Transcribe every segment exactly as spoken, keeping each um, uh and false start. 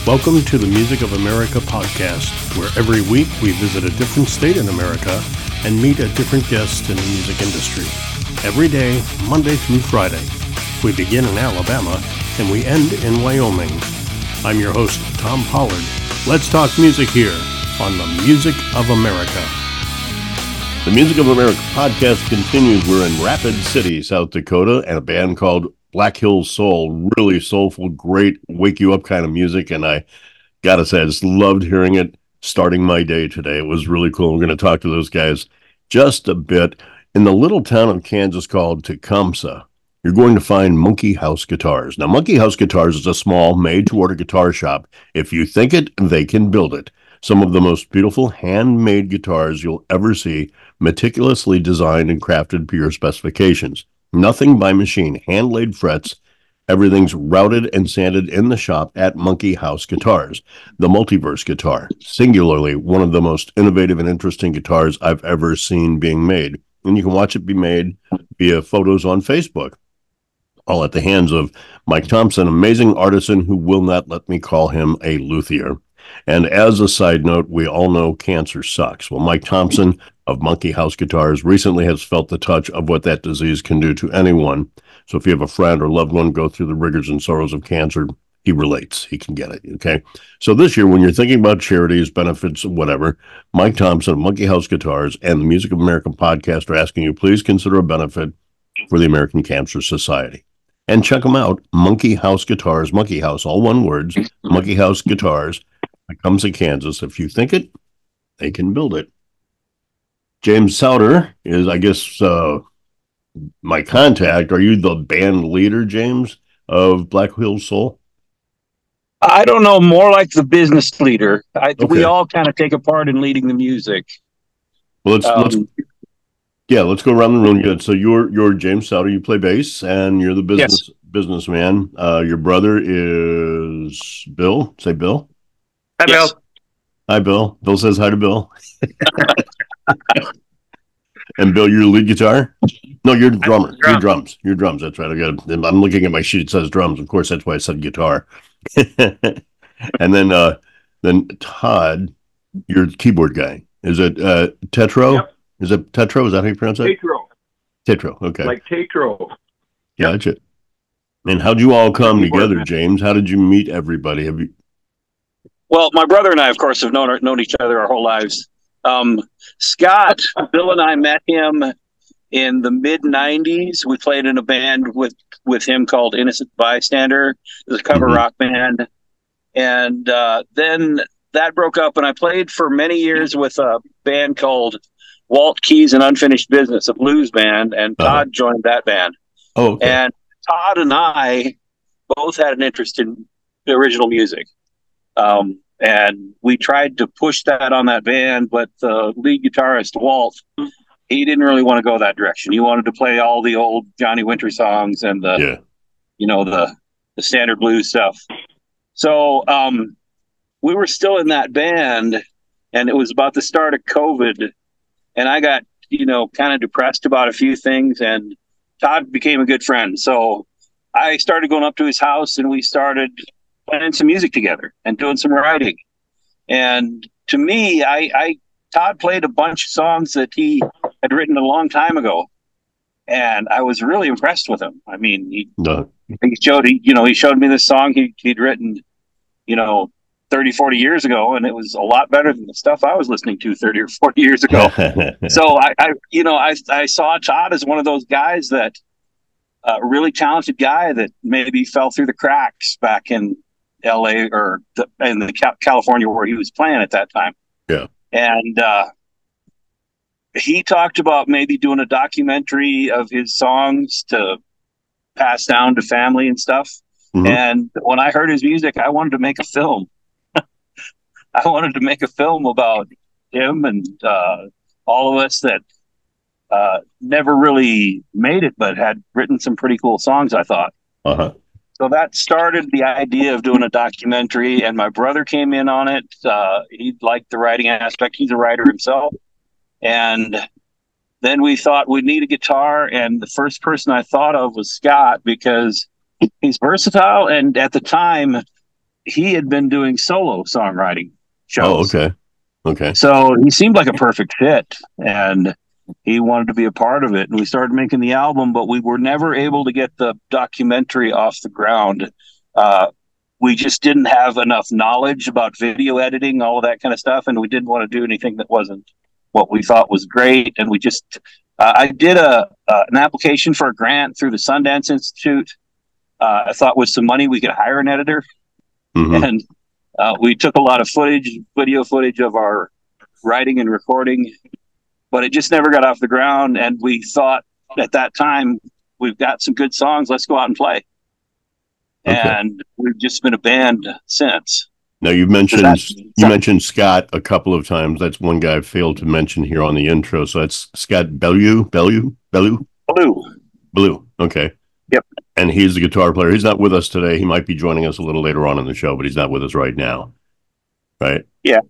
Welcome to the Music of America podcast, where every week we visit a different state in America and meet a different guest in the music industry. Every day, Monday through Friday. We begin in Alabama and we end in Wyoming. I'm your host, Tom Pollard. Let's talk music here on the Music of America. The Music of America podcast continues. We're in Rapid City, South Dakota, and a band called Black Hills Soul. Really soulful, great, wake you up kind of music, and I gotta say, I just loved hearing it starting my day today. It was really cool. We're going to talk to those guys just a bit. In the little town of Kansas called Tecumseh, you're going to find Monkey House Guitars. Now, Monkey House Guitars is a small, made-to-order guitar shop. If you think it, they can build it. Some of the most beautiful handmade guitars you'll ever see, meticulously designed and crafted per your specifications. Nothing by machine, hand-laid frets. Everything's routed and sanded in the shop at Monkey House Guitars. The Multiverse guitar, singularly one of the most innovative and interesting guitars I've ever seen being made. And you can watch it be made via photos on Facebook, all at the hands of Mike Thompson, amazing artisan who will not let me call him a luthier. And as a side note, we all know cancer sucks. Well, Mike Thompson of Monkey House Guitars recently has felt the touch of what that disease can do to anyone. So if you have a friend or loved one go through the rigors and sorrows of cancer, he relates. He can get it, okay? So this year, when you're thinking about charities, benefits, whatever, Mike Thompson of Monkey House Guitars and the Music of America podcast are asking you, please consider a benefit for the American Cancer Society. And check them out, Monkey House Guitars, Monkey House, all one words, Monkey House Guitars. It comes in Kansas. If you think it, they can build it. James Souter is, I guess, uh, my contact. Are you the band leader, James, of Black Hills Soul? I don't know, more like the business leader. I, Okay. We all kind of take a part in leading the music. Well, let's, Um, let's yeah, let's go around the room. Good. So you're you're James Souter. You play bass, and you're the business Yes. businessman. Uh, your brother is Bill. Say Bill. Hi, Yes. Bill. Hi, Bill. Bill says hi to Bill. And Bill, you're lead guitar? No, you're drummer. drum. You're drums. You're drums. That's right. I got. I'm looking at my sheet. It says drums. Of course, that's why I said guitar. And then, uh, then Todd, you're the keyboard guy. Is it uh, Tetro? Yep. Is it Tetro? Is that how you pronounce it? Tatro, Tetro. Okay. like Tatro. Gotcha. And how'd you all come Keyboard together, man. James? How did you meet everybody? Have you? Well, my brother and I, of course, have known known each other our whole lives. Um, Scott, Bill and I met him in the mid nineties. We played in a band with, with him called Innocent Bystander. It was a cover Mhm. rock band. And uh, then that broke up, and I played for many years with a band called Walt Keys and Unfinished Business, a blues band, and Uh-huh. Todd joined that band. Oh, okay. And Todd and I both had an interest in the original music. Um, and we tried to push that on that band, but the lead guitarist, Walt, he didn't really want to go that direction. He wanted to play all the old Johnny Winter songs and the, Yeah. you know, the, the standard blues stuff. So um, we were still in that band, and it was about the start of COVID, and I got, you know, kind of depressed about a few things, and Todd became a good friend. So I started going up to his house, and we started playing some music together and doing some writing. And to me, I, I Todd played a bunch of songs that he had written a long time ago, and I was really impressed with him. I mean, he, No. he showed he, you know, he showed me this song he, he'd written, you know, thirty, forty years ago, and it was a lot better than the stuff I was listening to thirty or forty years ago. So I, I, you know, I, I saw Todd as one of those guys that a uh, really talented guy that maybe fell through the cracks back in L A or the, in the Cal- California where he was playing at that time. Yeah. And uh, he talked about maybe doing a documentary of his songs to pass down to family and stuff. Mhm. And when I heard his music, I wanted to make a film. I wanted to make a film about him and uh, all of us that uh, never really made it, but had written some pretty cool songs, I thought. Uh-huh. So that started the idea of doing a documentary, and my brother came in on it. Uh, he liked the writing aspect. He's a writer himself. And then we thought we'd need a guitar, and the first person I thought of was Scott, because he's versatile, and at the time, he had been doing solo songwriting Oh, shows. okay. Okay. So he seemed like a perfect fit, and he wanted to be a part of it. And we started making the album, but we were never able to get the documentary off the ground. Uh, we just didn't have enough knowledge about video editing, all of that kind of stuff, and we didn't want to do anything that wasn't what we thought was great. And we just, uh, I did a uh, an application for a grant through the Sundance Institute. Uh, I thought with some money we could hire an editor, Mm-hmm. and uh, we took a lot of footage, video footage of our writing and recording, but it just never got off the ground. And we thought at that time, we've got some good songs, let's go out and play. Okay. And we've just been a band since. Now you've mentioned that, you mentioned Scott a couple of times. That's one guy I failed to mention here on the intro. So that's Scott Bellew, Bellew, Bellew, Blue, Blue. Okay. Yep. And he's the guitar player. He's not with us today. He might be joining us a little later on in the show, but he's not with us right now. Right. Yeah.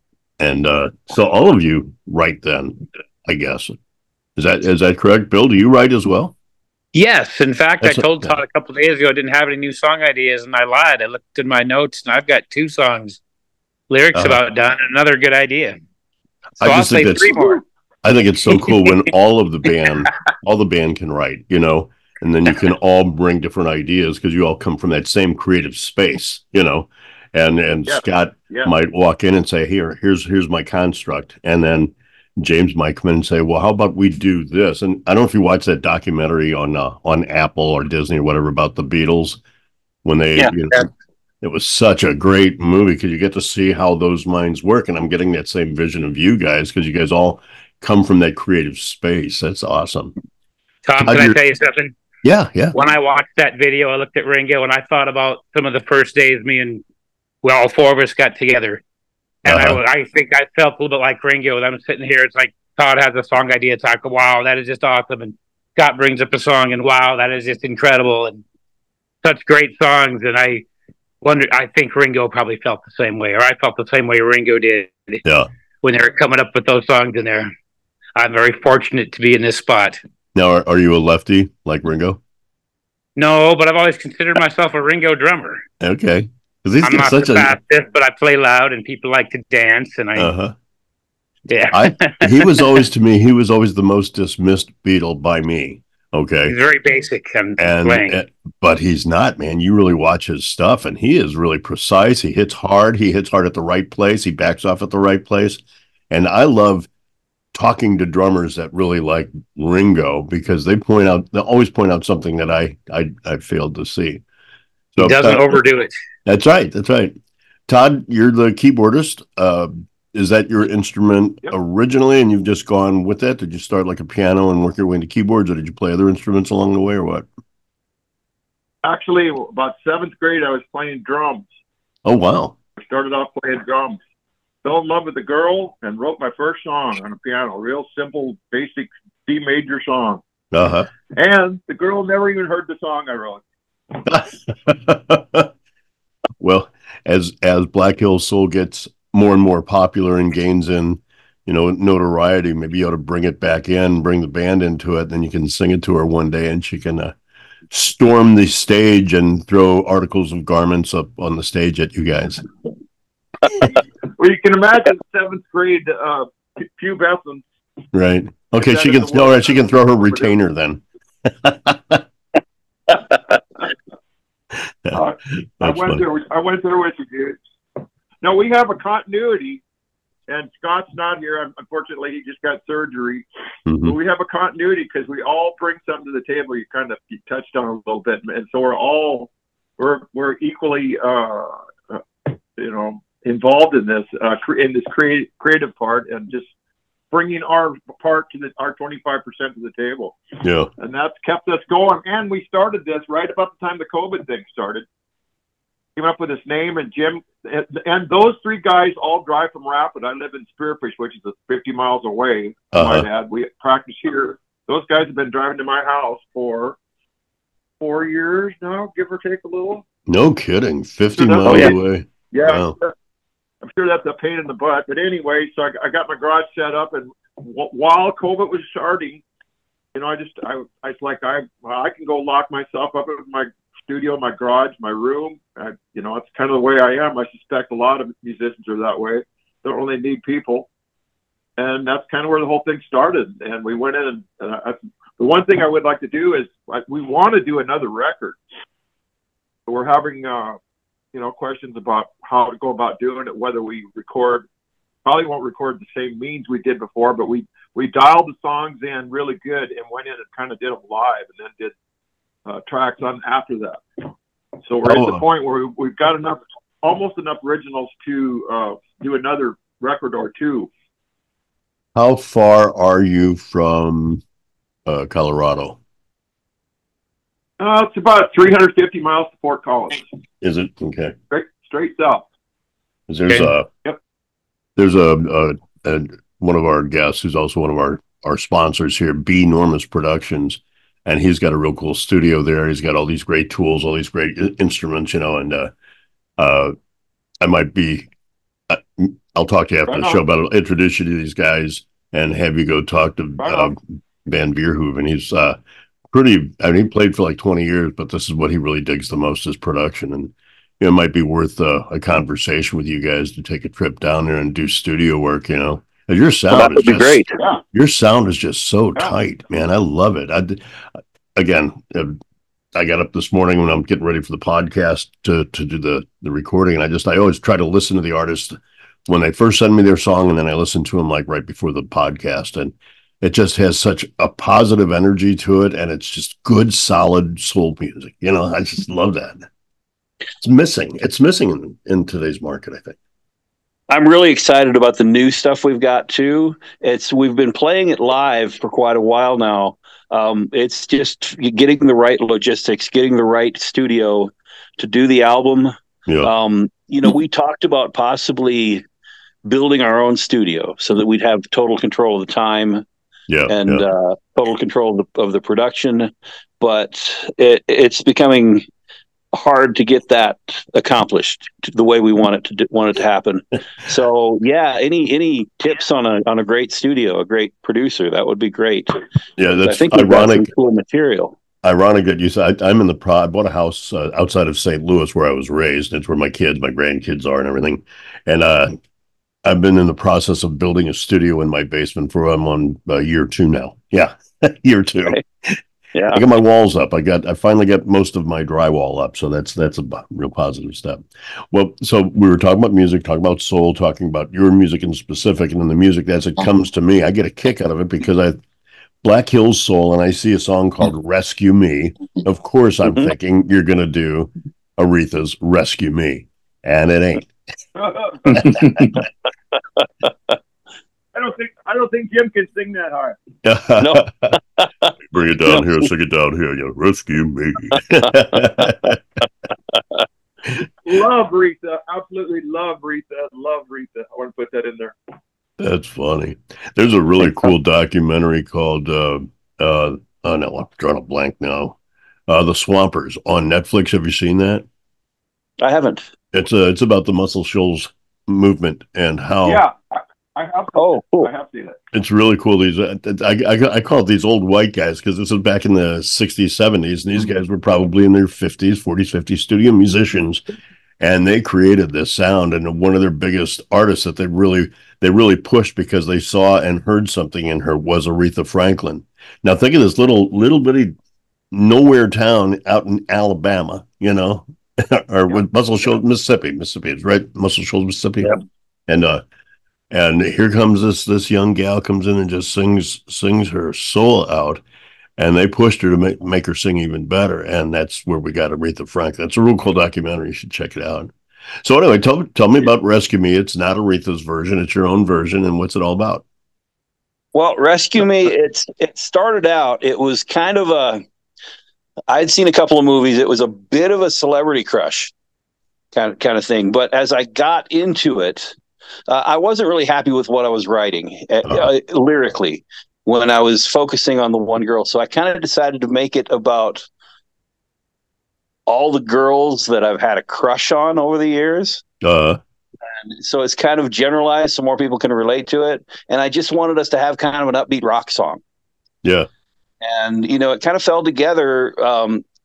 And uh, so all of you write then, I guess. Is that is that correct? Bill, do you write as well? Yes. In fact, That's I told a, Todd a couple of days ago I didn't have any new song ideas, and I lied. I looked in my notes, and I've got two songs, lyrics uh, about done, and another good idea. So I I'll just say think three more. I think it's so cool when all of the band, all the band can write, you know, and then you can all bring different ideas because you all come from that same creative space, you know. And and yeah. Scott yeah. might walk in and say, "Here, here's here's my construct," and then James might come in and say, "Well, how about we do this?" And I don't know if you watch that documentary on uh, on Apple or Disney or whatever about the Beatles when they, yeah. you know, it was such a great movie because you get to see how those minds work, and I'm getting that same vision of you guys because you guys all come from that creative space. That's awesome. Tom, can I tell you something? Yeah, yeah. When I watched that video, I looked at Ringo and I thought about some of the first days me and well, all four of us got together. And uh-huh. I, I think I felt a little bit like Ringo. I'm sitting here. It's like Todd has a song idea. It's like, wow, that is just awesome. And Scott brings up a song, and wow, that is just incredible. And such great songs. And I wonder, I think Ringo probably felt the same way, or I felt the same way Ringo did. Yeah. When they were coming up with those songs in there. I'm very fortunate to be in this spot. Now, are, are you a lefty like Ringo? No, but I've always considered myself a Ringo drummer. Okay. I'm not the fastest, a... but I play loud, and people like to dance, and I, uh-huh. yeah. I, he was always, to me, he was always the most dismissed Beatle by me. Okay, he's very basic and, and playing, uh, but he's not, man. You really watch his stuff, and he is really precise. He hits hard. He hits hard at the right place. He backs off at the right place, and I love talking to drummers that really like Ringo because they point out, they always point out something that I I, I failed to see. So, he doesn't uh, overdo it. That's right. That's right. Todd, you're the keyboardist. Uh, is that your instrument yep. originally, and you've just gone with that? Did you start like a piano and work your way into keyboards, or did you play other instruments along the way, or what? Actually, about seventh grade, I was playing drums. Oh, wow. I started off playing drums. Fell in love with a girl and wrote my first song on a piano. Real simple, basic C major song. Uh-huh. And the girl never even heard the song I wrote. Well, as as Black Hill Soul gets more and more popular and gains in, you know, notoriety, maybe you ought to bring it back in, bring the band into it, then you can sing it to her one day and she can uh, storm the stage and throw articles of garments up on the stage at you guys. Well, you can imagine seventh grade uh, pubescence. Right. Okay, she can. All right, she can throw her retainer then. uh, I went funny. there. I went there with you. Now we have a continuity, and Scott's not here. Unfortunately, he just got surgery. Mm-hmm. But we have a continuity because we all bring something to the table. You kind of you touched on a little bit, and so we're all we're we're equally, uh, uh, you know, involved in this uh, in this creative creative part, and just bringing our part to the our twenty-five percent to the table. Yeah. And that's kept us going. And we started this right about the time the COVID thing started. Came up with this name, and Jim, and, and those three guys all drive from Rapid. I live in Spearfish, which is fifty miles away. Uh-huh. My dad, we practice here. Those guys have been driving to my house for four years now, give or take a little. No kidding. fifty so miles oh, yeah. away. Yeah. Wow. I'm sure that's a pain in the butt. But anyway, so I, I got my garage set up, and w- while COVID was starting, you know, I just, I, I was like, I, I can go lock myself up in my studio, my garage, my room. I, you know, it's kind of the way I am. I suspect a lot of musicians are that way. Don't really need people. And that's kind of where the whole thing started. And we went in and, and I, the one thing I would like to do is like, we want to do another record. We're having, uh, you know, questions about how to go about doing it, whether we record, probably won't record the same means we did before, but we, we dialed the songs in really good and went in and kind of did them live and then did uh, tracks on after that. So we're oh. at the point where we, we've got enough, almost enough originals to uh, do another record or two. How far are you from uh, Colorado? Uh, it's about three hundred fifty miles to Fort Collins. Is it? Okay. Straight, straight south. There's okay. a, yep. there's a, a, a, one of our guests who's also one of our, our sponsors here, B Normus Productions. And he's got a real cool studio there. He's got all these great tools, all these great instruments, you know, and uh, uh, I might be, I, I'll talk to you after right the on. show, but I'll introduce you to these guys and have you go talk to right uh, Van Bierhoeven. He's uh, pretty, I mean, he played for like twenty years, but this is what he really digs the most is production. And you know, it might be worth uh, a conversation with you guys to take a trip down there and do studio work, you know. And your sound well, that would is be just, great. Yeah. Your sound is just so yeah. tight, man. I love it. I, again, I got up this morning when I'm getting ready for the podcast to to do the the recording, and I just I always try to listen to the artist when they first send me their song, and then I listen to them like right before the podcast, and it just has such a positive energy to it, and it's just good, solid soul music. You know, I just love that. It's missing. It's missing in, in today's market, I think. I'm really excited about the new stuff we've got too. It's we've been playing it live for quite a while now. Um, it's just getting the right logistics, getting the right studio to do the album. Yeah. Um, you know, we talked about possibly building our own studio so that we'd have total control of the time. Yeah, and yeah. Uh, total control of the, of the production, but it, it's becoming hard to get that accomplished the way we want it to do, want it to happen. So yeah, any any tips on a on a great studio, a great producer, that would be great. Yeah, that's I think ironic. Cool material. Ironic that you said I, I'm in the pro. I bought a house uh, outside of Saint Louis where I was raised. It's where my kids, my grandkids are, and everything. And uh, I've been in the process of building a studio in my basement for I'm on uh, year two now. Yeah, year two. Right. Yeah, I got my walls up. I got. I finally got most of my drywall up. So that's that's a real positive step. Well, so we were talking about music, talking about soul, talking about your music in specific, and then the music as it comes to me. I get a kick out of it because I Black Hills Soul, and I see a song called "Rescue Me." Of course, I'm mm-hmm. thinking you're going to do Aretha's "Rescue Me," and it ain't. I don't think I don't think Jim can sing that hard. No. Bring it down no. here, sing it down here. You know, rescue me. Love Aretha, absolutely love Aretha, love Aretha. I want to put that in there. That's funny. There's a really cool documentary called uh, uh, oh no, I'm drawing a blank now. Uh, The Swampers on Netflix. Have you seen that? I haven't. It's a, it's about the Muscle Shoals movement and how. Yeah. I have. Oh, cool. I have seen it. It's really cool. These uh, I, I I call it these old white guys because this was back in the sixties, seventies, and these guys were probably in their fifties, forties, fifties, studio musicians, and they created this sound. And one of their biggest artists that they really they really pushed because they saw and heard something in her was Aretha Franklin. Now think of this little little bitty nowhere town out in Alabama, you know, or yeah. Muscle Shoals, Mississippi. Mississippi is right, Muscle Shoals, Mississippi, yeah. and uh. And here comes this this young gal comes in and just sings sings her soul out, and they pushed her to make make her sing even better. And that's where we got Aretha Franklin. That's a real cool documentary. You should check it out. So anyway, tell tell me about Rescue Me. It's not Aretha's version; it's your own version. And what's it all about? Well, Rescue Me. It's it started out. It was kind of a. I'd seen a couple of movies. It was a bit of a celebrity crush, kind of kind of thing. But as I got into it. Uh, I wasn't really happy with what I was writing uh, uh, lyrically when I was focusing on the one girl. So I kind of decided to make it about all the girls that I've had a crush on over the years. Uh, and so it's kind of generalized so more people can relate to it. And I just wanted us to have kind of an upbeat rock song. Yeah. And, you know, it kind of fell together. Um,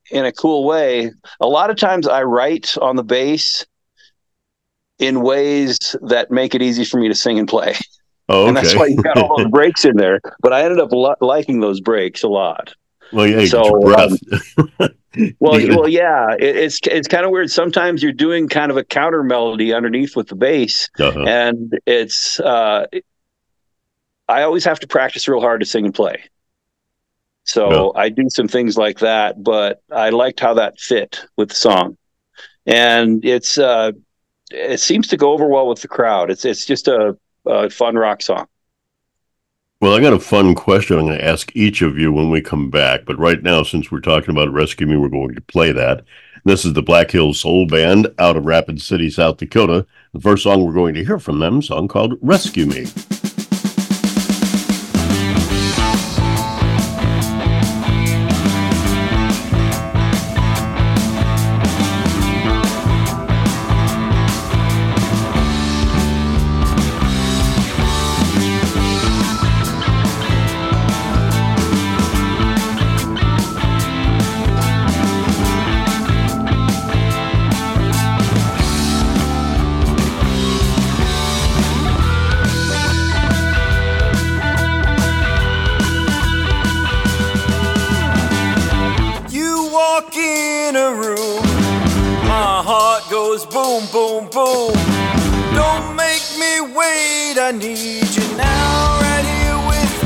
in a cool way. A lot of times I write on the bass in ways that make it easy for me to sing and play. Oh, okay. And that's why you got all those breaks in there. But I ended up lo- liking those breaks a lot. Well, yeah, so, get your breath. Um, well, well, yeah, it, it's it's kind of weird. Sometimes you're doing kind of a counter melody underneath with the bass, uh-huh. and it's. Uh, I always have to practice real hard to sing and play. So yeah. I do some things like that, but I liked how that fit with the song, and it's uh, it seems to go over well with the crowd. It's it's just a, a fun rock song. Well, I got a fun question I'm going to ask each of you when we come back. But right now, since we're talking about Rescue Me, we're going to play that. This is the Black Hills Soul Band out of Rapid City, South Dakota. The first song we're going to hear from them, a song called Rescue Me. Boom, boom, boom. Don't make me wait. I need you now, right here with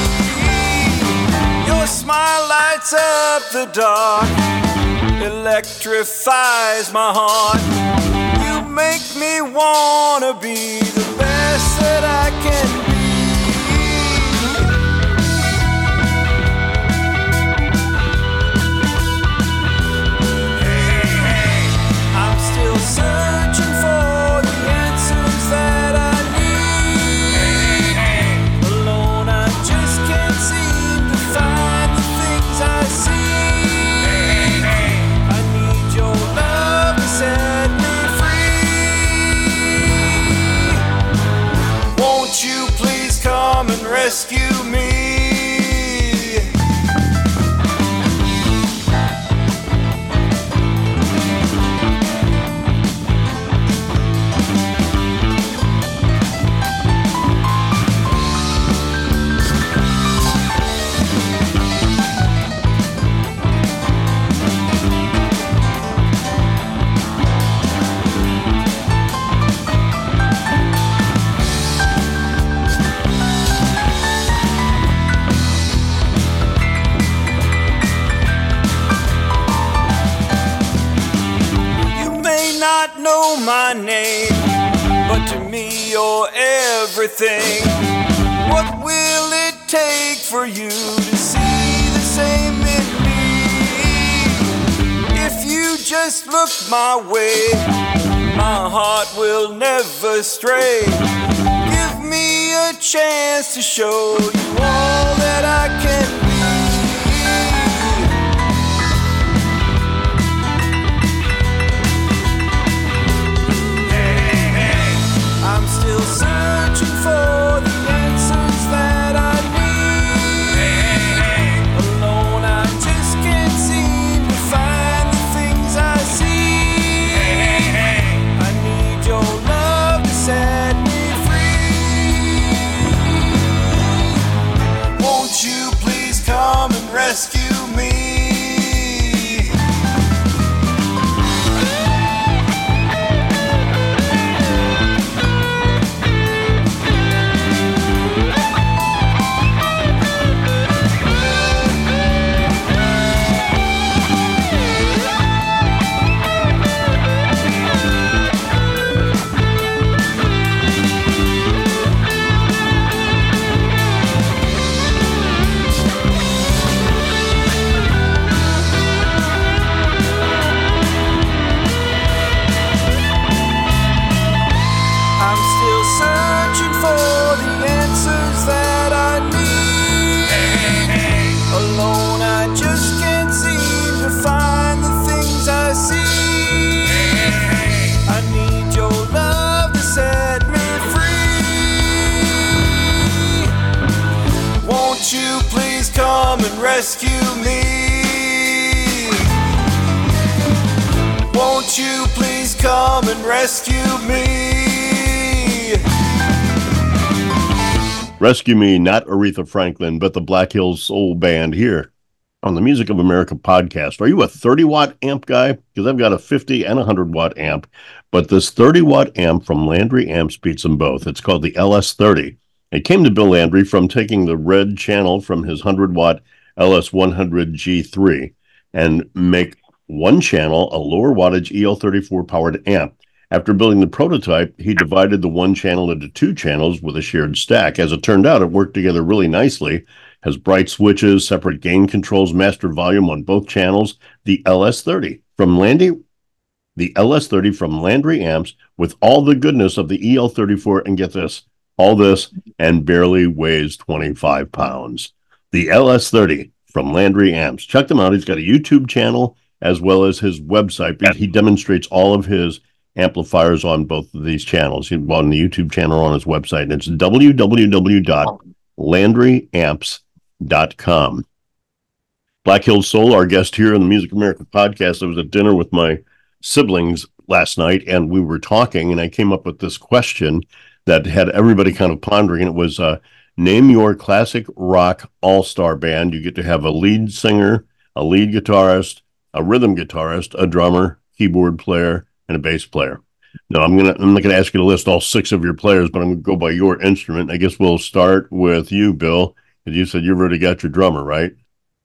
me. Your smile lights up the dark, electrifies my heart. You make me wanna be the best that I can be. Searching for the answers that I need. Alone I just can't seem to find the things I see. I need your love to set me free. Won't you please come and rescue me? Know my name, but to me you're everything. What will it take for you to see the same in me? If you just look my way, my heart will never stray. Give me a chance to show you all that I can be. I'm still searching for the answers that I need. Alone I just can't seem to find the things I see. I need your love to set me free. Won't you please come and rescue me? Rescue me. Won't you please come and rescue me? Rescue Me, not Aretha Franklin, but the Black Hills Soul Band here on the Music of America podcast. Are you a thirty watt amp guy? Because I've got a fifty and one hundred watt amp, but this thirty watt amp from Landry Amps beats them both. It's called the L S thirty. It came to Bill Landry from taking the red channel from his one hundred watt L S one hundred G three and make one channel, a lower wattage E L thirty-four powered amp. After building the prototype, he divided the one channel into two channels with a shared stack. As it turned out, it worked together really nicely. Has bright switches, separate gain controls, master volume on both channels. The L S thirty from Landry, the L S thirty from Landry Amps with all the goodness of the E L thirty-four, and get this, all this, and barely weighs twenty-five pounds. The L S thirty from Landry Amps. Check them out. He's got a YouTube channel as well as his website. He demonstrates all of his amplifiers on both of these channels. He's on the YouTube channel, on his website, and it's w w w dot landry amps dot com. Black Hills Soul, our guest here on the Music America podcast. I was at dinner with my siblings last night, and we were talking, and I came up with this question that had everybody kind of pondering. It was, uh, name your classic rock all-star band. You get to have a lead singer, a lead guitarist, a rhythm guitarist, a drummer, keyboard player, and a bass player. No, I'm gonna I'm not gonna ask you to list all six of your players, but I'm gonna go by your instrument. I guess we'll start with you, Bill, because you said you've already got your drummer, right?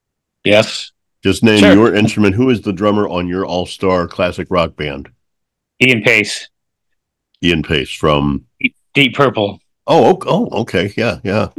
Yes. Just name Sure. your instrument. Who is the drummer on your all-star classic rock band? Ian Pace. Ian Pace from Deep Purple. Oh, okay. Oh, okay, yeah, yeah.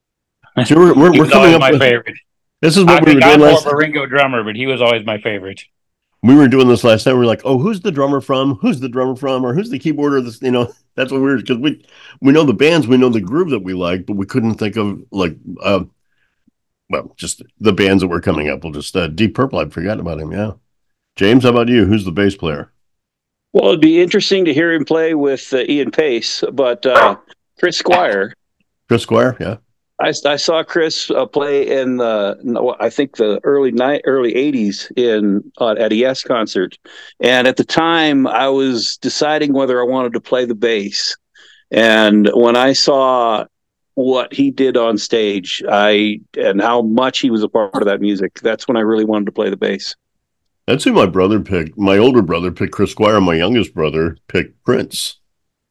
So we're we're, He we're was coming always up my with. favorite. This is I what we were think I'm doing more last. of a Ringo drummer, but he was always my favorite. We were doing this last time. We were like, oh, who's the drummer from? Who's the drummer from? Or who's the keyboarder? This, you know, that's what we were, because we we know the bands, we know the groove that we like, but we couldn't think of like, uh, well, just the bands that were coming up. We'll just uh, Deep Purple. I'd forgotten about him. Yeah, James, how about you? Who's the bass player? Well, it'd be interesting to hear him play with uh, Ian Pace, but uh, Chris Squire. Chris Squire. Yeah. I, I saw Chris uh, play in the, no, I think the early night, early eighties in uh, at a Yes concert, and at the time I was deciding whether I wanted to play the bass. And when I saw what he did on stage, I and how much he was a part of that music, that's when I really wanted to play the bass. That's who my brother picked. My older brother picked Chris Squire. My youngest brother picked Prince.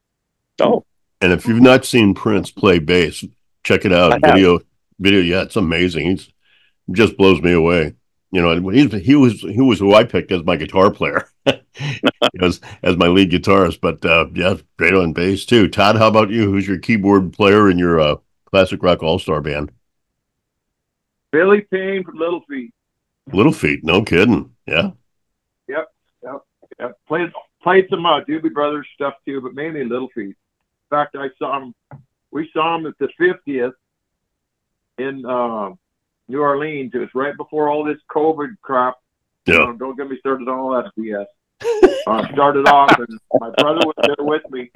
Oh, And if you've not seen Prince play bass, check it out. I have. Video, video. Yeah, it's amazing. He's it just blows me away. You know, he's, he was he was who I picked as my guitar player, as as my lead guitarist. But uh, yeah, great on bass too. Todd, how about you? Who's your keyboard player in your uh, classic rock all star band? Billy Payne from Little Feat. Little Feat, no kidding. Yeah. Yep, yep, yep. Played played some uh, Doobie Brothers stuff too, but mainly Little Feat. In fact, I saw him. We saw him at the fiftieth in uh, New Orleans. It was right before all this COVID crap. Yeah. You know, don't get me started on all that B S. uh, started off, and my brother was there with me.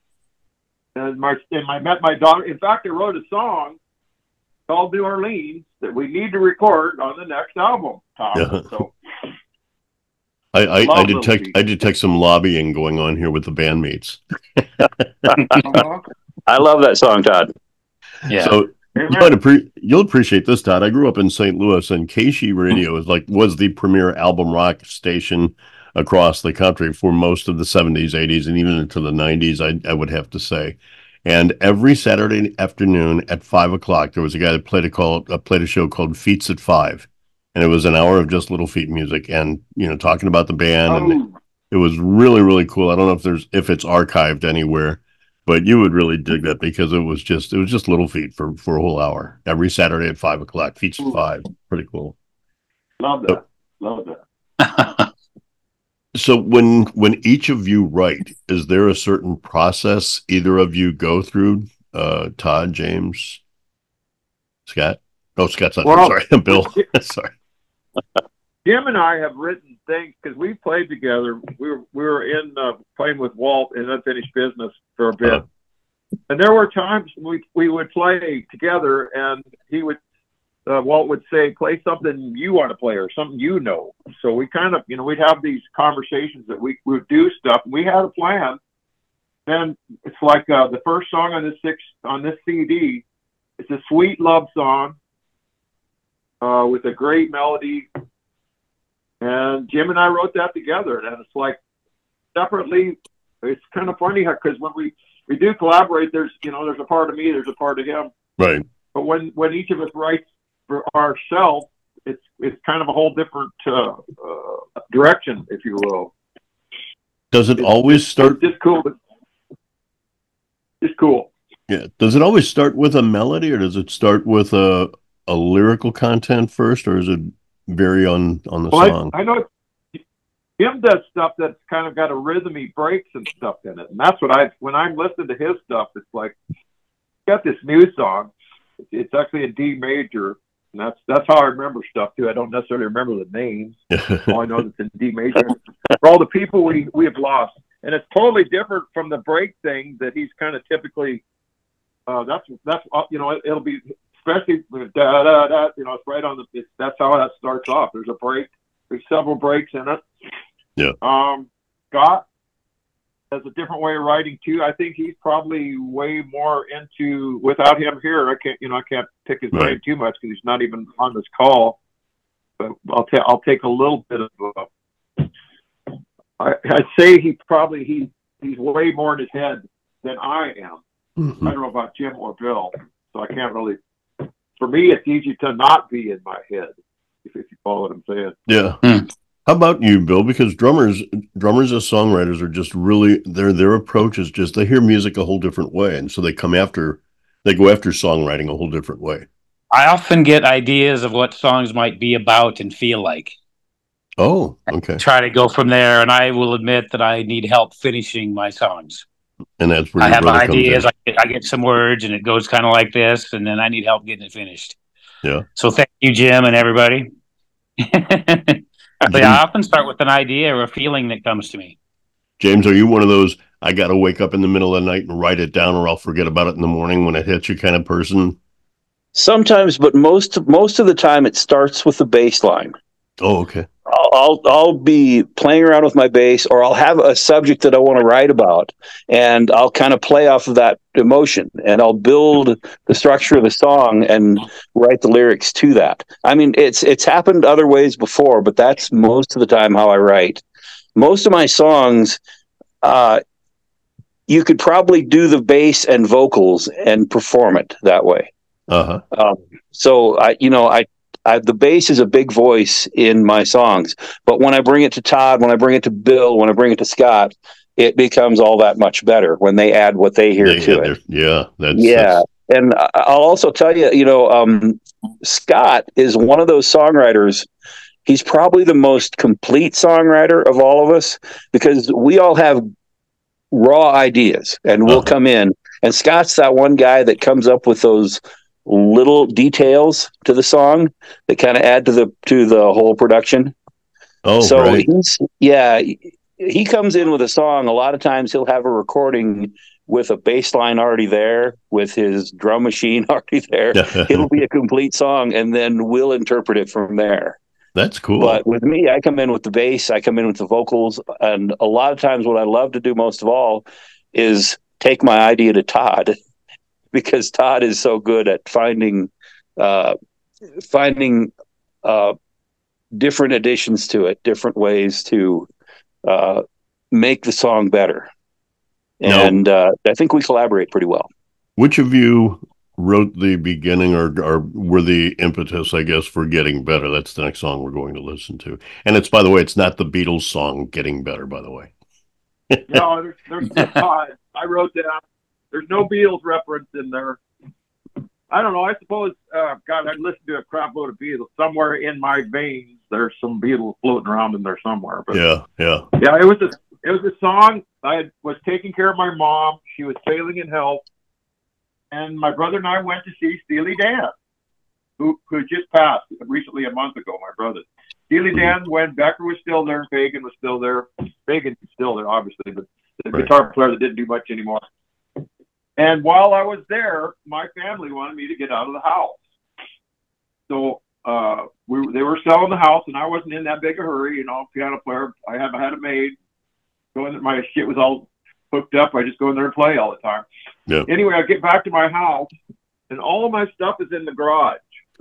And my and I met my daughter. In fact, I wrote a song called New Orleans that we need to record on the next album, Tom. Yeah. So I, I, I Love detect Little Feat. I detect some lobbying going on here with the bandmates. uh-huh. I love that song, Todd. Yeah. So you might appre- you'll appreciate this, Todd. I grew up in Saint Louis, and K S H E Radio is like was the premier album rock station across the country for most of the seventies, eighties, and even into the nineties. I, I would have to say. And every Saturday afternoon at five o'clock, there was a guy that played a call, uh, played a show called Feats at Five, and it was an hour of just Little Feat music, and you know, talking about the band, and Oh, it was really, really cool. I don't know if there's if it's archived anywhere, but you would really dig that because it was just it was just Little Feat for for a whole hour every Saturday at five o'clock. Feats at Five, pretty cool. love that. Love that. So when when each of you write, is there a certain process either of you go through? Uh, Todd, James, Scott? Oh, Scott's not. Well, sorry, Bill. Sorry. Jim and I have written things because we played together. We were we were in uh, playing with Walt in Unfinished Business for a bit, Uh-huh. and there were times we we would play together, and he would uh, Walt would say, play something you want to play or something you know. So we kind of, you know, we'd have these conversations that we, we would do stuff. We had a plan. Then it's like uh, the first song on this six on this C D. It's a sweet love song uh, with a great melody. And Jim and I wrote that together. And it's like separately, it's kind of funny because when we, we do collaborate, there's, you know, there's a part of me, there's a part of him. Right. But when, when each of us writes for ourselves, it's it's kind of a whole different uh, uh, direction, if you will. Does it it's, always it's, start? It's just cool. But it's cool. Yeah. Does it always start with a melody, or does it start with a a lyrical content first, or is it vary on on the well, song? I, I know Jim does stuff that's kind of got a rhythmy breaks and stuff in it, and that's what I when I'm listening to his stuff, it's like got this new song. It's actually in D major, and that's that's how I remember stuff too. I don't necessarily remember the names. All I know is it's in D major. For all the people we we have lost, and it's totally different from the break thing that he's kind of typically. Uh, that's that's you know it, it'll be especially da da da. You know, it's right on the. It's, that's how that starts off. There's a break. There's several breaks in it. Yeah. Um, Scott has a different way of writing too. I think he's probably way more into. Without him here, I can't. You know, I can't pick his brain Right. too much because he's not even on this call. But I'll take I'll take a little bit of. Uh, I, I'd say he probably he he's way more in his head than I am. Mhm. I don't know about Jim or Bill, so I can't really. For me, it's easy to not be in my head, if, if you follow what I'm saying. Yeah. Hmm. How about you, Bill? Because drummers, drummers as songwriters are just really their their approach is just they hear music a whole different way, and so they come after, they go after songwriting a whole different way. I often get ideas of what songs might be about and feel like. Oh, okay. Try to go from there, and I will admit that I need help finishing my songs. And that's where I your have brother ideas. comes I get, I get some words, and it goes kind of like this, and then I need help getting it finished. Yeah. So thank you, Jim, and everybody. But James, I often start with an idea or a feeling that comes to me. James, are you one of those I got to wake up in the middle of the night and write it down, or I'll forget about it in the morning when it hits you kind of person? Sometimes, but most most of the time, it starts with the bass line. Oh, okay. I'll, I'll I'll be playing around with my bass, or I'll have a subject that I want to write about, and I'll kind of play off of that emotion, and I'll build the structure of the song and write the lyrics to that. I mean, it's it's happened other ways before, but that's most of the time how I write. Most of my songs, uh, you could probably do the bass and vocals and perform it that way. Uh-huh. Um, so I, you know, I. I, the bass is a big voice in my songs, but when I bring it to Todd, when I bring it to Bill, when I bring it to Scott, it becomes all that much better when they add what they hear They to had it. their- yeah. That's, Yeah. that's- And I- I'll also tell you, you know, um, Scott is one of those songwriters. He's probably the most complete songwriter of all of us because we all have raw ideas and we'll Uh-huh. come in. And Scott's that one guy that comes up with those little details to the song that kind of add to the to the whole production. oh, so right. he's yeah, he comes in with a song. A lot of times he'll have a recording with a bass line already there, with his drum machine already there. It'll be a complete song, and then we'll interpret it from there. That's cool. But with me, I come in with the bass, I come in with the vocals, and a lot of times what I love to do most of all is take my idea to Todd, because Todd is so good at finding uh, finding uh, different additions to it, different ways to uh, make the song better. No. And uh, I think we collaborate pretty well. Which of you wrote the beginning or, or were the impetus, I guess, for Getting Better? That's the next song we're going to listen to. And it's, by the way, it's not the Beatles song Getting Better, by the way. No, there's, there's, there's uh, I wrote that. There's no Beatles reference in there. I don't know. I suppose, uh, God, I'd listen to a crap load of Beatles. Somewhere in my veins, there's some Beatles floating around in there somewhere. But Yeah, yeah. yeah, it was a it was a song. I had, was taking care of my mom. She was failing in health, and my brother and I went to see Steely Dan, who who just passed recently a month ago. My brother, Steely Dan, when Becker was still there, Fagan was still there. Fagan was still there, obviously, but the Right. guitar player that didn't do much anymore. And while I was there, my family wanted me to get out of the house. so uh, we they were selling the house, and I wasn't in that big a hurry. You know, piano player. I had I had it made. Going, my shit was all hooked up. I just go in there and play all the time. Yeah. Anyway, I get back to my house, and all of my stuff is in the garage.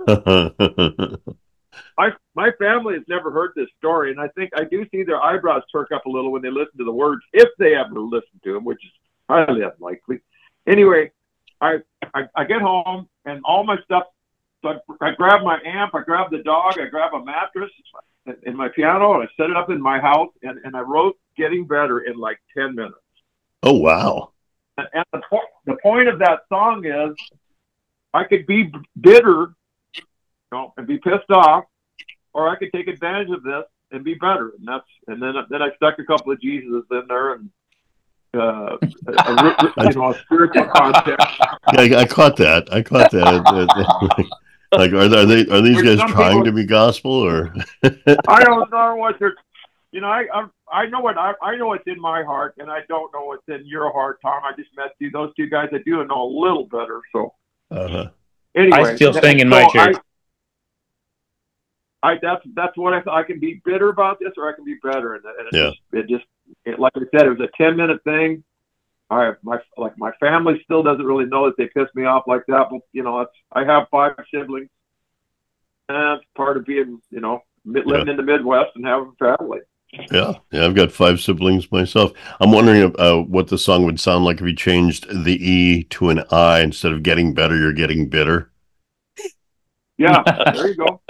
I, my family has never heard this story, and I think I do see their eyebrows perk up a little when they listen to the words, if they ever listen to them, which is highly unlikely. Anyway, I, I, I get home, and all my stuff, so I, I grab my amp, I grab the dog, I grab a mattress and my piano, and I set it up in my house, and, and I wrote Getting Better in like ten minutes. Oh, wow. And, and the, po- the point of that song is I could be bitter, you know, and be pissed off, or I could take advantage of this and be better. And that's, and then, then I stuck a couple of Jesus in there and, uh, a, a, you know, a spiritual context. Yeah, I, I caught that. I caught that. Like, are, are they, are these guys trying people, to be gospel or? I don't know what they're, you know, I, I, I know what I, I know what's in my heart, and I don't know what's in your heart, Tom. I just met you, those two guys. I do know a little better. So, uh-huh. Anyway, I still sing in so my church. I, I that's that's what I thought. I can be bitter about this, or I can be better. And, and it yeah. just, it just it, like I said, it was a ten minute thing. I my like my family still doesn't really know that they pissed me off like that, but you know, it's I have five siblings, and that's part of being, you know, living yeah. in the Midwest and having family. Yeah, yeah, I've got five siblings myself. I'm wondering uh, what the song would sound like if you changed the E to an I instead of getting better, you're getting bitter. Yeah, there you go.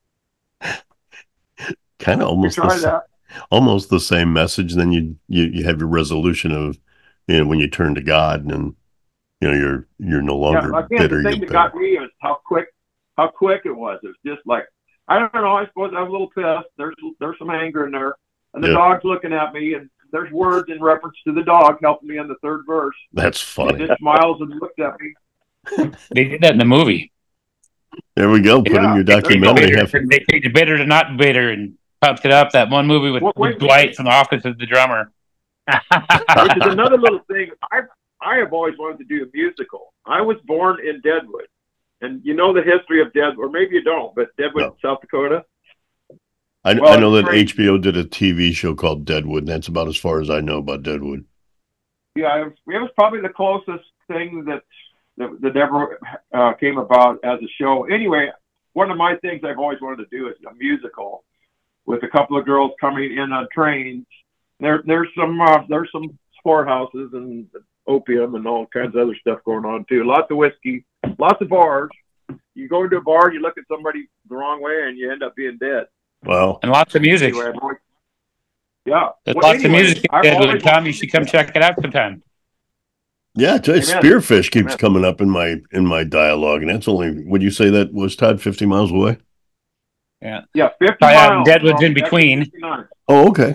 Kind of almost try the, that. almost the same message. Then you, you you have your resolution of, you know, when you turn to God and you know you're you're no longer yeah, I think bitter. The thing that bitter. got me is how quick how quick it was. It was just like, I don't know. I suppose I was a little pissed. There's there's some anger in there, and the yeah. dog's looking at me, and there's words in reference to the dog helping me in the third verse. That's funny. He just smiles and looks at me. They did that in the movie. There we go. Put yeah, in your documentary. Bitter, they changed bitter to not bitter and pumped it up. That one movie with, well, with Dwight from The Office as the drummer. Which is another little thing. I I have always wanted to do a musical. I was born in Deadwood, and you know the history of Deadwood, or maybe you don't, but Deadwood, no. South Dakota. I, well, I know that great. H B O did a T V show called Deadwood, and that's about as far as I know about Deadwood. Yeah, it was, it was probably the closest thing that that, that ever uh, came about as a show. Anyway, one of my things I've always wanted to do is a musical with a couple of girls coming in on trains. There, there's some uh, there's some whorehouses and opium and all kinds of other stuff going on too. Lots of whiskey, lots of bars. You go into a bar, you look at somebody the wrong way, and you end up being dead. Wow. And lots of music. Anyway, always, yeah. There's well, lots anyway, of music in Deadwood. Tom, you should come check it out sometime. Yeah, tell you, Spearfish keeps Amen. coming up in my in my dialogue, and that's only, would you say that was, Todd, fifty miles away? Yeah. Yeah, fifty oh, yeah, miles. Deadwood's in between. Oh, okay.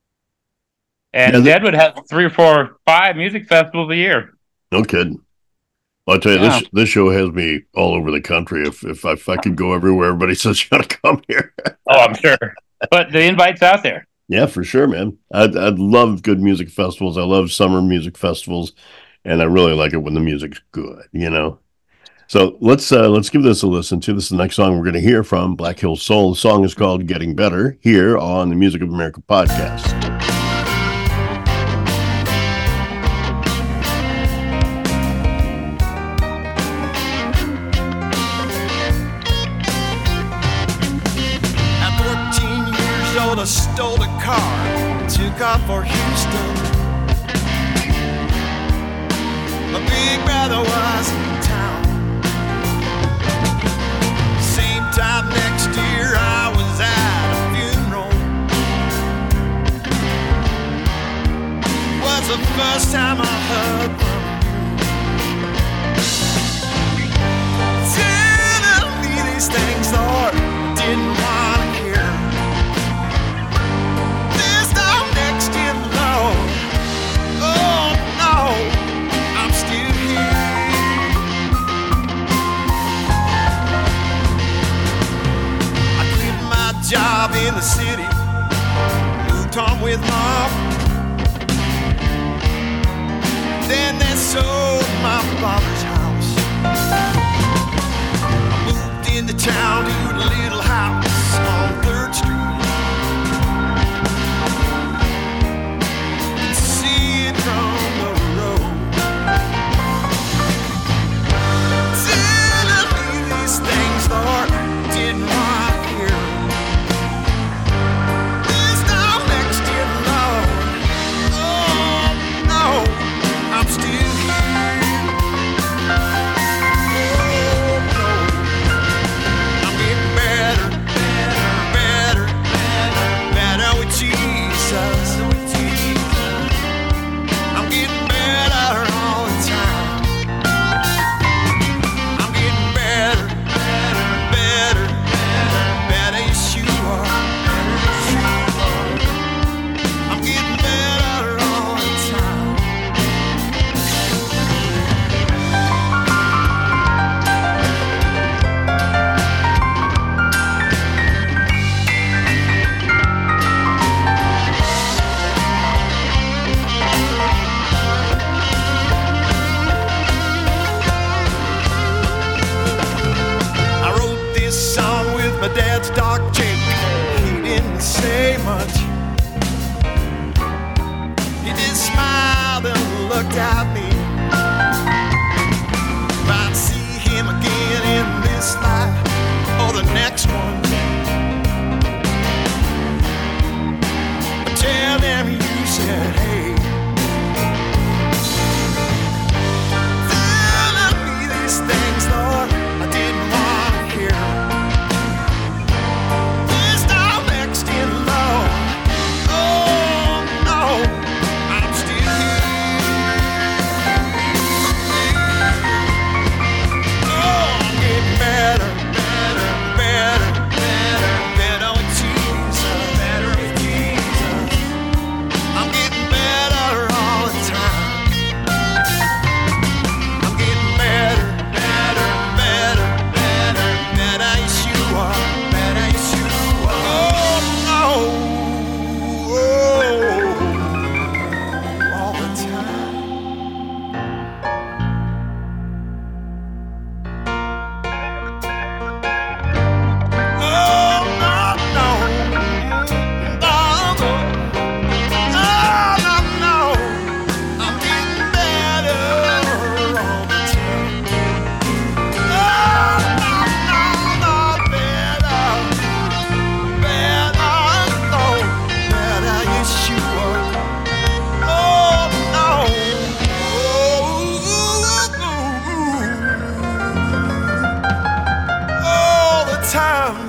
And yeah, Deadwood has three or four, five music festivals a year. No kidding. I'll tell you, yeah. this this show has me all over the country. If if I, if I could go everywhere, everybody says you got to come here. Oh, I'm sure. But the invite's out there. Yeah, for sure, man. I I love good music festivals. I love summer music festivals, and I really like it when the music's good. You know. So let's uh, let's give this a listen to. This is the next song we're going to hear from Black Hills Soul. The song is called "Getting Better" here on the Music of America podcast. I stole a car, took off for Houston. My big brother was in town. Same time next year I was at a funeral. Was the first time I heard from you. Telling me these things, Lord, didn't want to hear. Job in the city, moved on with mom. Then this my dad's dog Jake, he didn't say much. He just smiled and looked at me. Might see him again in this life or the next one. Tell them you said hey. Telling me these things, Lord, I didn't want to hear. This time next in love. Oh no, I'm still here. Oh, I'm getting better, better, better, better, better with Jesus, better with Jesus. I'm getting better all the time. I'm getting better, better, better, better, better as you are, better as you are. Oh no, oh, all the time. Oh no, no, oh no. Oh, no, no, I'm getting better all the time. Oh, no, no, no, better, better, no, better, yes you are. Oh, no, oh, all the time.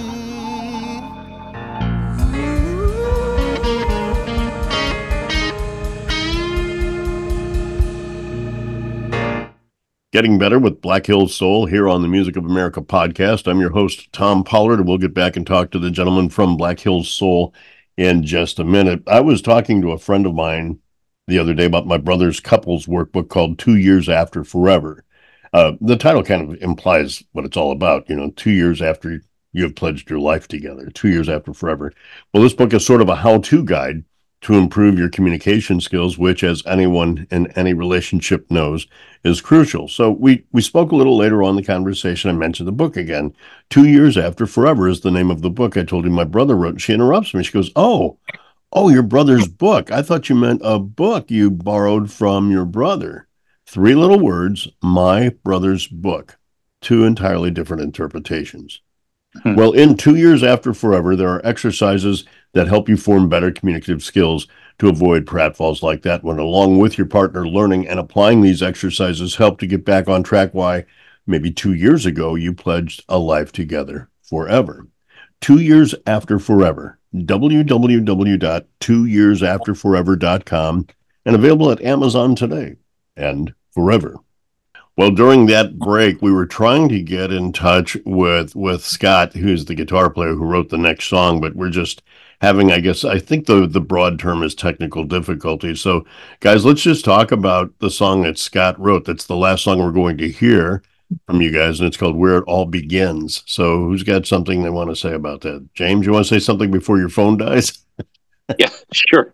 Getting Better with Black Hills Soul here on the Music of America podcast. I'm your host, Tom Pollard, and we'll get back and talk to the gentleman from Black Hills Soul in just a minute. I was talking to a friend of mine the other day about my brother's couples workbook called Two Years After Forever. Uh, the title kind of implies what it's all about, you know, two years after you have pledged your life together, two years after forever. Well, this book is sort of a how-to guide to improve your communication skills, which, as anyone in any relationship knows, is crucial. So we we spoke a little later on in the conversation. I mentioned the book again. Two Years After Forever is the name of the book. I told him my brother wrote, and she interrupts me. She goes, oh, oh, your brother's book. I thought you meant a book you borrowed from your brother. Three little words, my brother's book. Two entirely different interpretations. Hmm. Well, in Two Years After Forever, there are exercises that help you form better communicative skills to avoid pratfalls like that one, along with your partner. Learning and applying these exercises help to get back on track why maybe two years ago you pledged a life together forever. Two Years After Forever, w w w dot two years after forever dot com, and available at Amazon today and forever. Well, during that break, we were trying to get in touch with, with Scott, who's the guitar player who wrote the next song, but we're just having, I guess, I think the, the broad term is technical difficulties. So, guys, let's just talk about the song that Scott wrote. That's the last song we're going to hear from you guys, and it's called Where It All Begins. So who's got something they want to say about that? James, you want to say something before your phone dies? Yeah, sure.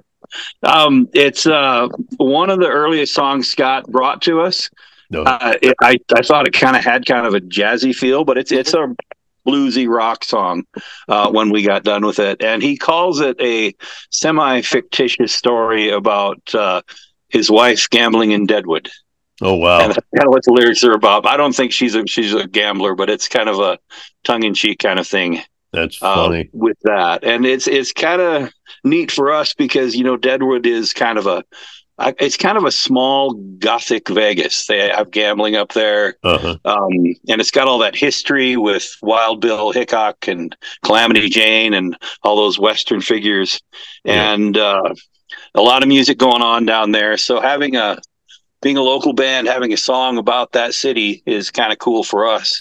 Um, it's uh, one of the earliest songs Scott brought to us. No. Uh, it, I, I thought it kind of had kind of a jazzy feel, but it's it's a bluesy rock song uh, when we got done with it. And he calls it a semi-fictitious story about uh, his wife gambling in Deadwood. Oh, wow. And that's kind of what the lyrics are about. I don't think she's a she's a gambler, but it's kind of a tongue-in-cheek kind of thing. That's funny. Uh, with that. And it's it's kind of neat for us because, you know, Deadwood is kind of a It's kind of a small gothic Vegas. They have gambling up there. Uh-huh. Um, and it's got all that history with Wild Bill Hickok and Calamity Jane and all those Western figures. Yeah. And uh, a lot of music going on down there. So having a, being a local band, having a song about that city is kind of cool for us.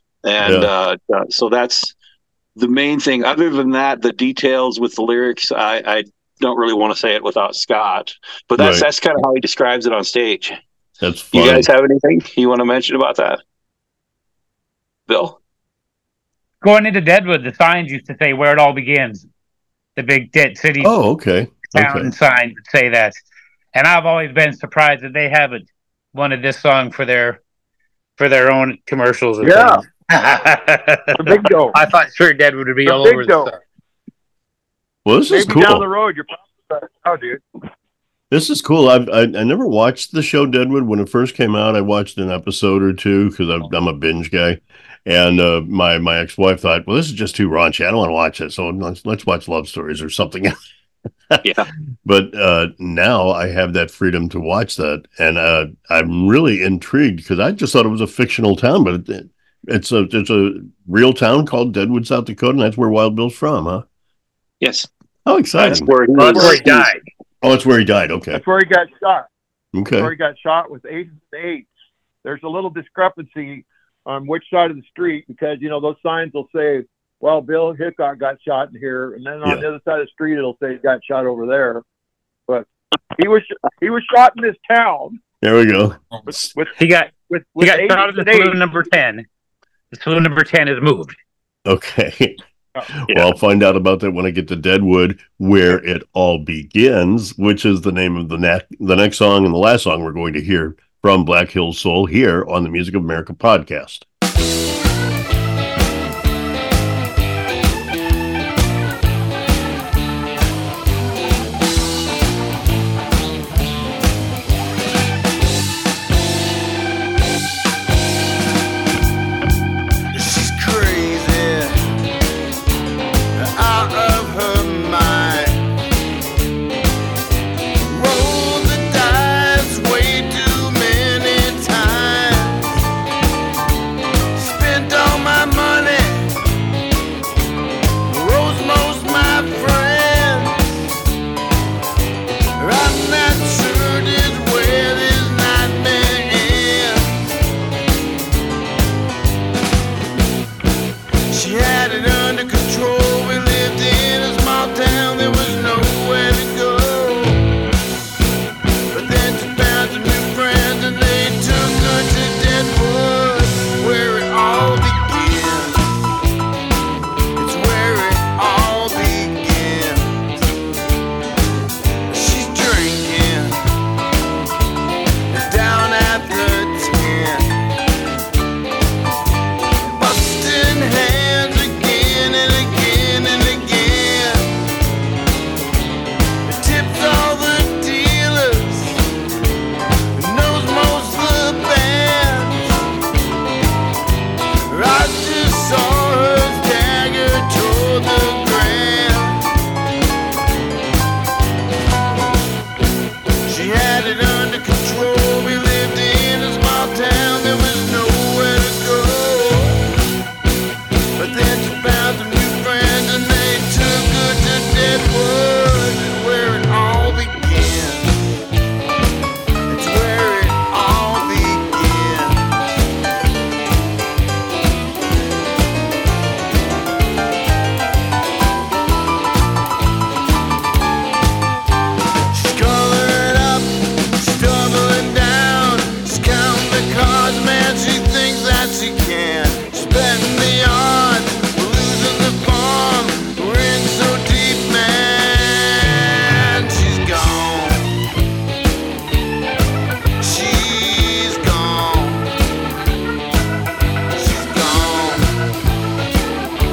And yeah. uh, so that's the main thing. Other than that, the details with the lyrics, I, I don't really want to say it without Scott, but that's right. That's kind of how he describes it on stage. That's funny. You guys have anything you want to mention about that, Bill? Going into Deadwood, the signs used to say "Where It All Begins." The big dead city. Oh, okay. Town okay. signs would say that, and I've always been surprised that they haven't wanted this song for their for their own commercials. And yeah, things. The big dome. I thought sure Deadwood would be The all big over dome. the stuff. Well, this is Maybe cool. down the road, you're probably oh, dude. This is cool. I've, I I never watched the show Deadwood when it first came out. I watched an episode or two because I'm, I'm a binge guy, and uh, my my ex wife thought, "Well, this is just too raunchy. I don't want to watch it. So let's let's watch love stories or something." Yeah. But uh, now I have that freedom to watch that, and uh, I'm really intrigued because I just thought it was a fictional town, but it, it's a it's a real town called Deadwood, South Dakota, and that's where Wild Bill's from, huh? Yes. Oh, That's exciting! where he, Well, that's was- where he died. Oh, that's where he died. Okay, That's where he got shot. That's okay. where he got shot with Agent H. There's a little discrepancy on which side of the street because, you know, those signs will say, well, Bill Hickok got shot in here. And then on Yeah. the other side of the street, it'll say he got shot over there. But he was he was shot in this town There we go. with, with, He got with, he with got Agent shot at the H. saloon number ten. The saloon number ten is moved. Okay. Yeah. Well, I'll find out about that when I get to Deadwood, where it all begins, which is the name of the, ne- the next song and the last song we're going to hear from Black Hills Soul here on the Music of America podcast. She's crazy, out of her mind. Rolled the dice way too many times. Spent all my money, rose most my friends. I'm not sure just where this nightmare ends. She had it under control. We lived in a small town. There was nowhere to go. But then she found some new friends and they took her to Deadwood, where it all begins. It's where it all begins. She's drinking down at the tent, busting hands again and again and again. Tips all the dealers, knows most the bands. I just saw her stagger toward the ground. She had it under control. We lived in a small town. There was nowhere to go. But then she found some new friends and they took her to Deadwood, where it all begins. It's where it all begins. She's colored up, stumbling down. She's counting the cards, man. She thinks that she can. She's betting the odds. We're losing the farm. We're in so deep, man. She's gone. She's gone. She's gone.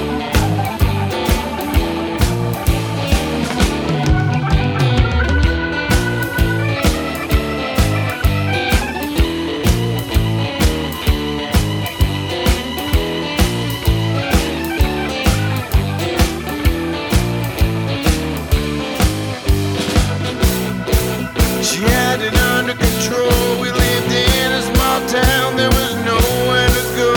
She had it under control. We lived in a small town. There was nowhere to go.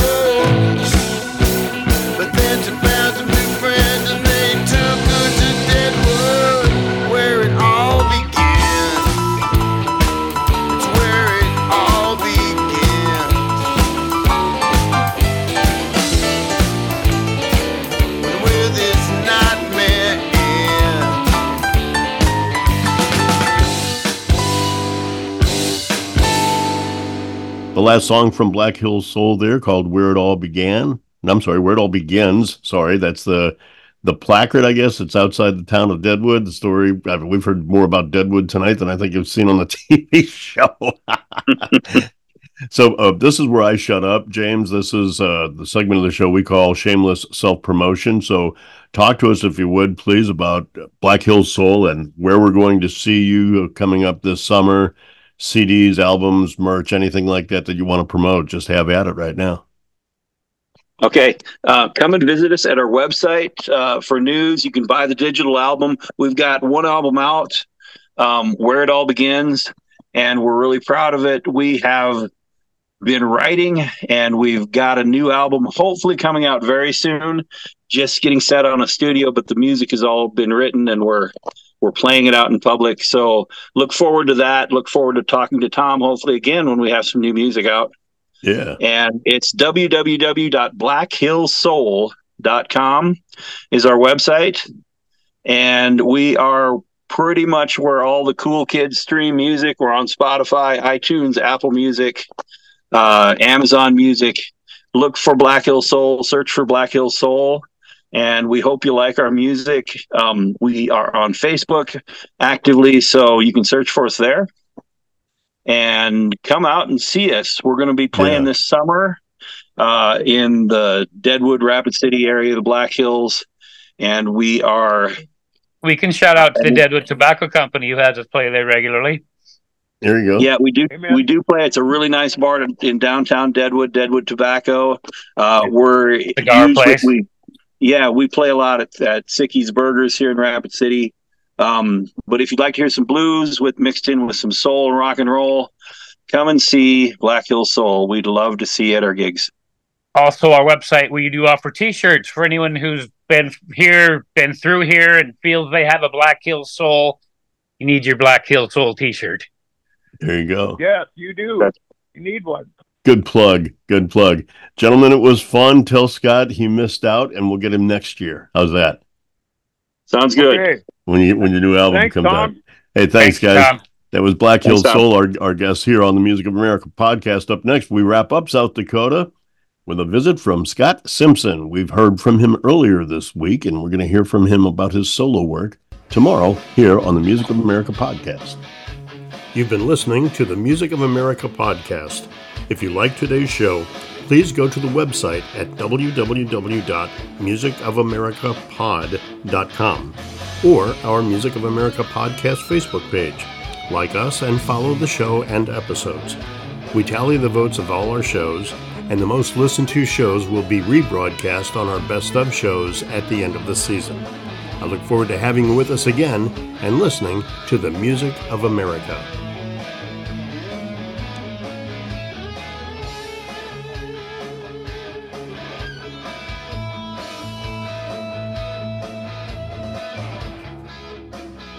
But then she found some new friends and they took her to Deadwood, where it all begins. It's where it all begins. When will this nightmare end? The last song from Black Hills Soul there called Where It All Began. And I'm sorry, Where It All Begins. Sorry, that's the the placard, I guess. It's outside the town of Deadwood. The story, I mean, we've heard more about Deadwood tonight than I think you've seen on the T V show. So uh, this is where I shut up, James. This is uh, the segment of the show we call Shameless Self-Promotion. So talk to us, if you would, please, about Black Hills Soul and where we're going to see you coming up this summer, C Ds, albums, merch, anything like that that you want to promote. Just have at it right now. Okay. Uh, come and visit us at our website uh, for news. You can buy the digital album. We've got one album out, um, Where It All Begins, and we're really proud of it. We have been writing, and we've got a new album hopefully coming out very soon. Just getting set on a studio, but the music has all been written, and we're we're playing it out in public. So look forward to that. Look forward to talking to Tom, hopefully again when we have some new music out. Yeah. And it's w w w dot black hills soul dot com is our website. And we are pretty much where all the cool kids stream music. We're on Spotify, iTunes, Apple Music, uh, Amazon Music. Look for Black Hills Soul, search for Black Hills Soul. And we hope you like our music. Um, we are on Facebook actively, so you can search for us there. And come out and see us. We're going to be playing yeah. this summer uh, in the Deadwood, Rapid City area of the Black Hills. And we are... We can shout out to the Deadwood Tobacco Company who has us play there regularly. There you go. Yeah, we do. Hey, we do play. It's a really nice bar in, in downtown Deadwood, Deadwood Tobacco. Uh, we're cigar place. We, yeah, we play a lot at, at Sicky's Burgers here in Rapid City. Um, but if you'd like to hear some blues with mixed in with some soul and rock and roll, come and see Black Hills Soul. We'd love to see you at our gigs. Also, our website where you do offer T-shirts for anyone who's been here, been through here, and feels they have a Black Hills Soul. You need your Black Hills Soul T-shirt. There you go. Yes, you do. That's- you need one. Good plug. Good plug. Gentlemen, it was fun. Tell Scott he missed out, and we'll get him next year. How's that? Sounds good. Okay. When you when your new album Thanks, comes Tom. out. Hey, thanks, Thanks guys. Tom. That was Black Thanks, Hills Tom. Soul, our, our guest here on the Music of America podcast. Up next, we wrap up South Dakota with a visit from Scott Simpson. We've heard from him earlier this week, and we're going to hear from him about his solo work tomorrow here on the Music of America podcast. You've been listening to the Music of America podcast. If you like today's show, please go to the website at w w w dot music of america pod dot com or our Music of America podcast Facebook page. Like us and follow the show and episodes. We tally the votes of all our shows, and the most listened to shows will be rebroadcast on our best of shows at the end of the season. I look forward to having you with us again and listening to the Music of America.